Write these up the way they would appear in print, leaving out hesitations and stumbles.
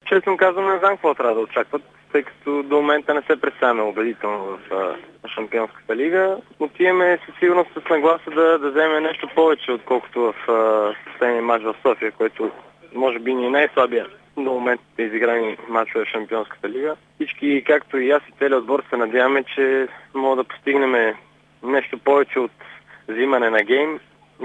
Честно казвам, не знам какво трябва да очакват, тъй като до момента не се представяме убедително в Шампионската лига. Отиваме със сигурност с нагласа да вземем нещо повече, отколкото в последния матч в София, който може би ни е най-слабия до момента да изиграни матчове в Шампионската лига. Всички, както и аз и целият отбор, се надяваме, че мога да постигнем нещо повече от взимане на гейм.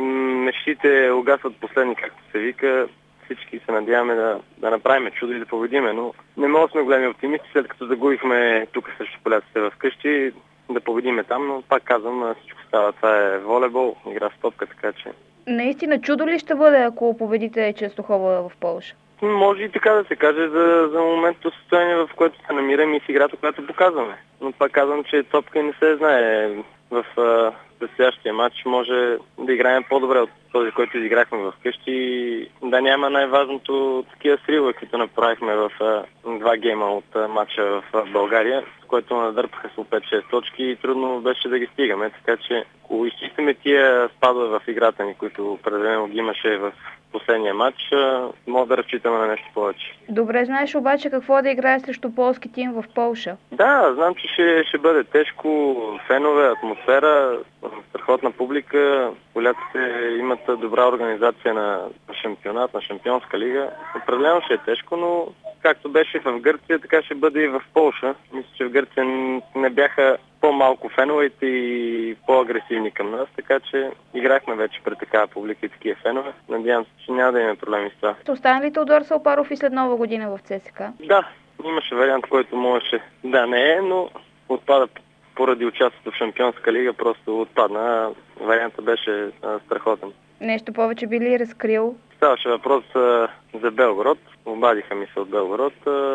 Мечтите угасват последни, както се вика. Всички се надяваме да направим чудо и да победиме, но не можем да сме големи оптимисти, след като загубихме тук срещу поляците в къщи, да победиме там, но пак казвам, всичко става. Това е волейбол, игра с топка, така че... Наистина чудо ли ще бъде, ако победите Ченстохова в Полша? Може и така да се каже за моментното състояние, в което се намираме и с играта, която показваме. Но пак казвам, че топка не се знае. В предстоящия матч може да играем по-добре от този, който изиграхме в къщи и да няма най-важното такива сривове, които направихме в два гейма от матча в България, с което надърпаха с 5-6 точки и трудно беше да ги стигаме. Така че ако изчистиме тия спадове в играта ни, които определено ги имаше в последния матч, може да разчитаме на нещо повече. Добре, знаеш обаче какво да играе срещу полски тим в Полша? Да, знам, че ще бъде тежко, фенове, атмосфера, страхотна публика. Поляците имат добра организация на шампионат, на Шампионска лига. Определено ще е тежко, но както беше в Гърция, така ще бъде и в Полша. Мисля, че в Гърция не бяха по-малко феновете и по-агресивни към нас, така че играхме вече пред такава публика и такива фенове. Надявам се, че няма да имаме проблеми с това. Остана ли Теодор Салпаров и след Нова година в ЦСКА? Да, имаше вариант, който можеше да не е, но отпада поради участието в Шампионска лига, просто отпадна. Вариантът беше страхотен. Нещо повече би ли разкрил? Ставаше въпрос за Белгород. Обадиха ми се от Белгород.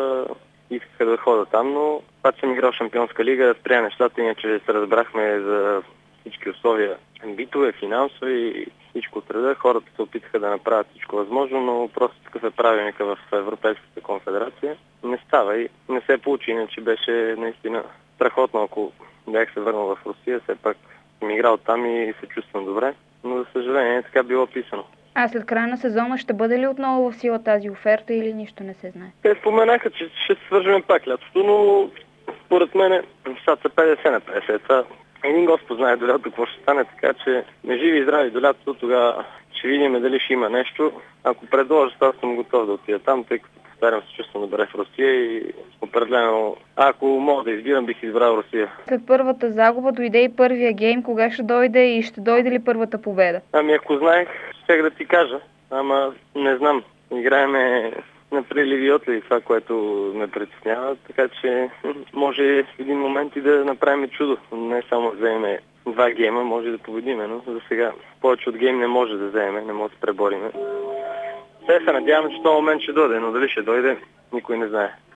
Искаха да ходя там, но пак съм играл в Шампионска лига, спря нещата, иначе се разбрахме за всички условия, битове, финансови и всичко от реда. Хората се опитаха да направят всичко възможно, но просто такъв е правилника в Европейската конфедерация. Не става и не се получи, иначе беше наистина страхотно, ако бях се върнал в Русия, все пак съм играл там и се чувствам добре, но за съжаление така било писано. А след края на сезона ще бъде ли отново в сила тази оферта или нищо не се знае? Те споменаха, че ще се свържем пак лятото, но според мен са 50 на 50. Това един Господ знае до лято какво ще стане, така че не живи и здрави до лятото, тогава ще видим дали ще има нещо. Ако предложат, аз съм готов да отида там, тъй като повтарям се чувствам добре в Русия и определено, ако мога да избирам, бих избрал Русия. След първата загуба дойде и първия гейм, кога ще дойде и ще дойде ли първата победа? Ами ако знаех, щях да ти кажа, ама не знам. Играеме на приливи и отливи, това, което ме притеснява, така че може в един момент и да направим чудо. Не само да вземем два гейма, може да победиме, но за сега повече от гейм не може да вземем, не може да се пребориме. Те се надяваме, че този момент ще дойде, но дали ще дойде, никой не знае.